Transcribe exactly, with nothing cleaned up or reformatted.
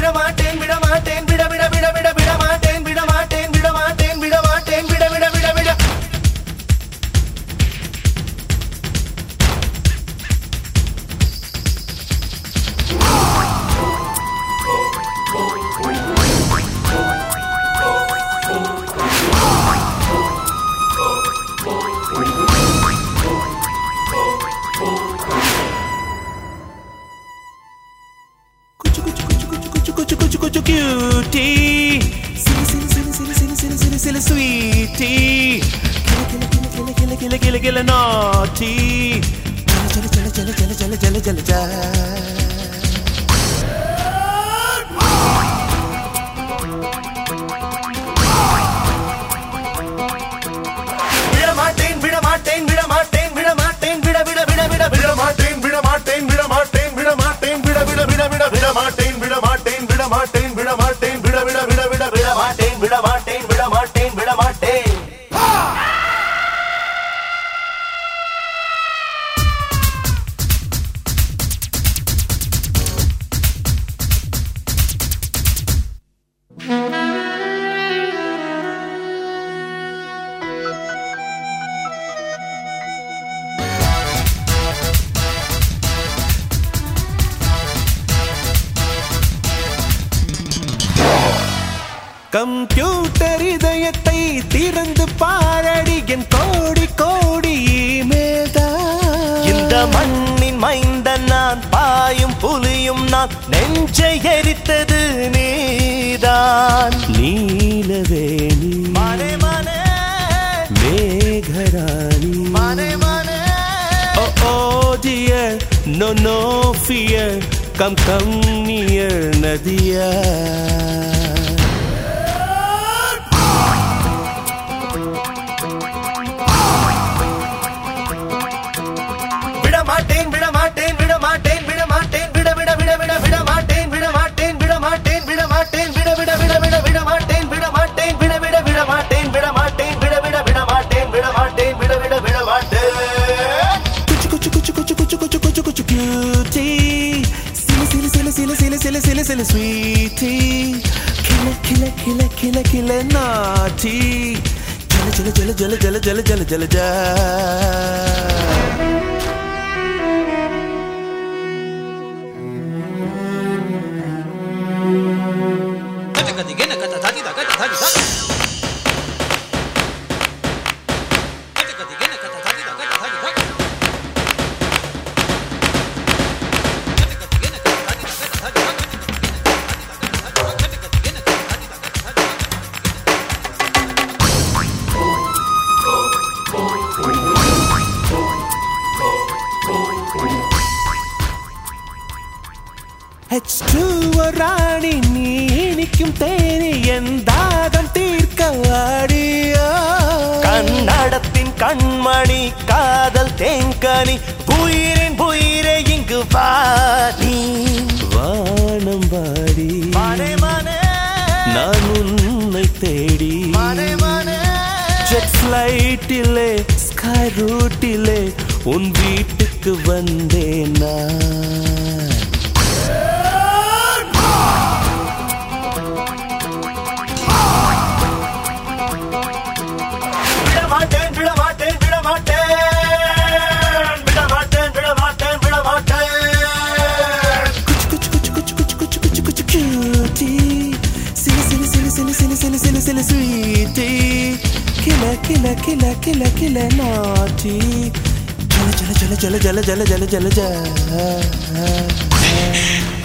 மாட்டேன் விட மாட்டேன் விட விட விட விட விட மாட்டேன் விட மாட்டேன் விட மாட்டேன் விட மாட்டேன் விட விட விட விட cutie, silly, silly, silly, silly, silly, silly, silly, silly, sweetie, killer, killer, killer, killer, killer, killer, killer, naughty, jala, jala, jala, jala, jala, jala, jala, jala. விட மாட்டேன் விட மாட்டேன் விட மாட்டேன் விட மாட்டேன் விட விட விட விட விட மாட்டேன் விட மாட்டேன் விட மாட்டேன் விட மாட்டேன் விட விட விட விட விட மாட்டேன் விட மாட்டேன் விட மாட்டேன் விட மாட்டேன் விட விட விட விட விட மாட்டேன் விட மாட்டேன் விட மாட்டேன் விட மாட்டேன் கம்ப்யூட்டர் இதயத்தை திறந்து பாரடி என் கோடி கோடி இமெயில் இந்த மண்ணின் மைந்தன் நான் பாயும் புலியும் நான் நெஞ்சை எரித்தது நீதான் நீலவேணி மானே மானே மேகராணி மானே மானே ஓ ஓ dear no no fear come come near Nadiya silly, silly, silly, sweetie, killer, killer, killer, killer, killer, naughty, jala, jala, jala, jala, jala, jala, jala, jala, jala. H two ராணி நீ இனிக்கும் தேனி என் தாகம் தீர்க்க வாடியோ கண்ணடத்தின் கண்மணி காதல் தேங்கனி புயிரின் புயிரை இங்கு வாடி வானம் வாடி மானே மானே நான் உன்னை தேடி மானே மானே ஜெட் ஃப்ளைட்டிலே ஸ்கை ரூட்டிலே உன் வீட்டுக்கு வந்தேன் நான் silly, silly, sweetie, killer, killer, killer, killer, killer, naughty, jala, jala, jala, jala, jala, jala, jala, jala, jala.